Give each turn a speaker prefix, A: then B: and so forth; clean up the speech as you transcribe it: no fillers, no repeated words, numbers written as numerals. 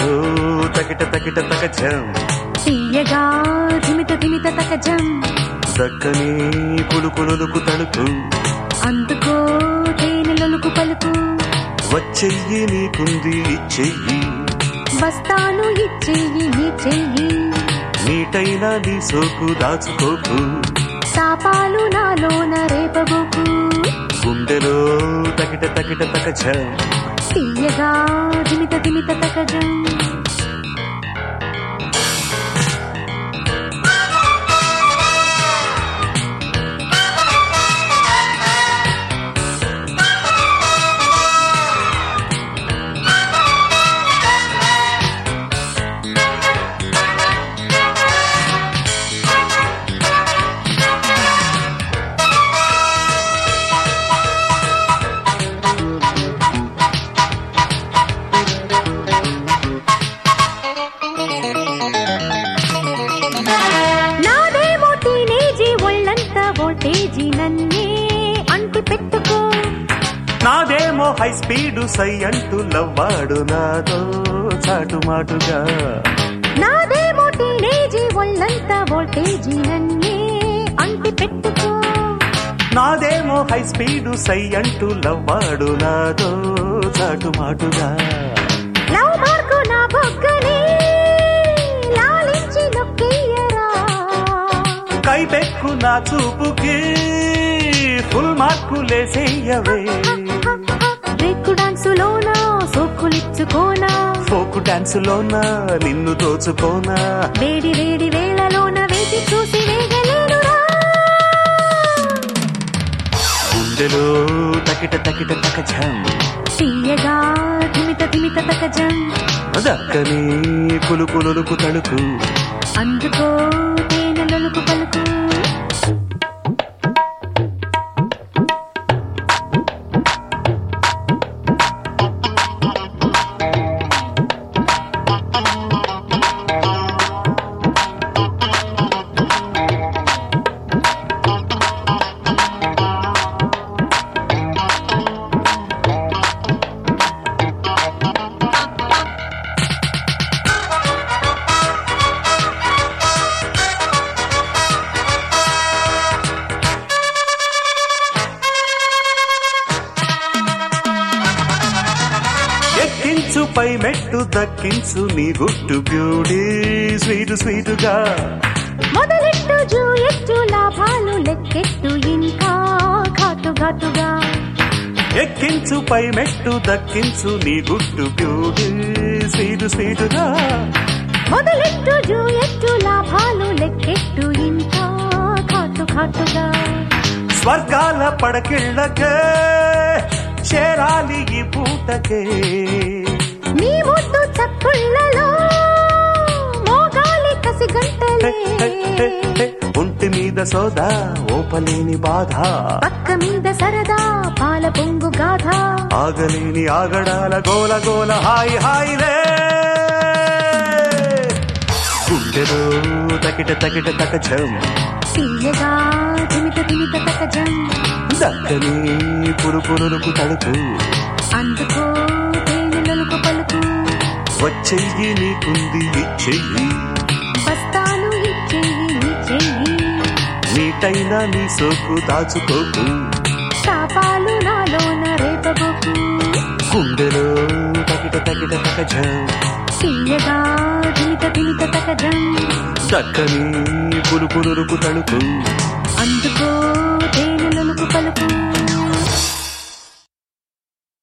A: తకిట తకిట తకజం
B: తీయగా ధిమిత ధిమిత తకజం
A: దక్కని కులుకులుకు తలుకు
B: అందుకో తేనెలొలుకు పలుకు
A: వచ్చెయ్యి నీకుంది ఇచ్చెయ్యి
B: వస్తాను ఇచ్చెయ్యి నీ చెయ్యి
A: నీటైన నీ సోకు దాచుకోకు
B: తాపాలు నాలోన రేపబోకు
A: గుండెలో తకిట తకిట తకజం
B: తీయగా ధిమిత ధిమిత తకజం వోల్టేజీ నన్నే అంటి పెట్టుకో
A: నాదేమో హై స్పీడు సై అంటూ లవ్వాడు నాతో చాటుమాటుగా
B: నాదేమో టీనేజీ ఒళ్ళంతా వోల్టేజీ నన్నే అంటి పెట్టుకో
A: నాదేమో హై స్పీడు సై అంటూ లవ్వాడు నాతో చాటుమాటుగా
B: లవ్ మార్కు నా బొగ్గని లాలించి నొక్కియరా
A: కైపెక్కు నా చూపుకి ఫుల్ మార్కులేసేయవే
B: బ్రేక్ డాన్సులోనా సోకులిచ్చుకోనా
A: ఫోకు డాన్సులోనా నిన్ను దోచుకోనా
B: వేడి వేడి వేళలోన వేచి చూసి వేగలేనురా
A: గుండెలో తకిట తకిట తకజం
B: తీయగా ధిమిత ధిమిత తకజం
A: దక్కని కులుకులుకు తలుకు
B: అందుకో తేనెలొలుకు పలుకు
A: ఎక్కించు పై మెట్టు దక్కించు నీ గుట్టు బ్యూటీ స్వీటు స్వీటుగా
B: మొదలెట్టు జూయెట్టు లాభాలు లెక్కెట్టు ఇంకా ఘాటు ఘాటుగా
A: ఎక్కించు పై మెట్టు దక్కించు నీ గుట్టు బ్యూటీ స్వీటు స్వీటుగా
B: మొదలెట్టు జూయెట్టు లాభాలు లెక్కెట్టు ఇంకా ఘాటు ఘాటుగా
A: స్వర్గాల పడకిళ్ళకే చేరాలి ఈ పూటకే
B: నీ ముద్దు చక్కుళ్ళలో మోగాలి కసి గంటలే
A: ఒంటి మీద సోదా ఓపలేని బాధ
B: పక్క మీద సరదా పాల పొంగు గాథ
A: ఆగలేని ఆగడాల గోల గోల హాయి హాయిలే గుండెలో తకిట తకిట తకజం
B: తీయగా ధిమిత ధిమిత తకజం
A: దక్కని పురుపురుకు తలుపు
B: అందుకో తేనెలొలుకు పలుకు
A: వచ్చెయ్యి నీకుంది ఇచ్చెయ్యి
B: వస్తాను ఇచ్చెయ్యి నీ చెయ్యి
A: నీటైనా నీ సోకు దాచుకోకు
B: తాపాలు నాలోన రేపబోకు
A: గుండెలో తకిట తకిట తకజం
B: తీయగా ధిమిత ధిమిత తకజం
A: దక్కని పురుపురుకు తలుపు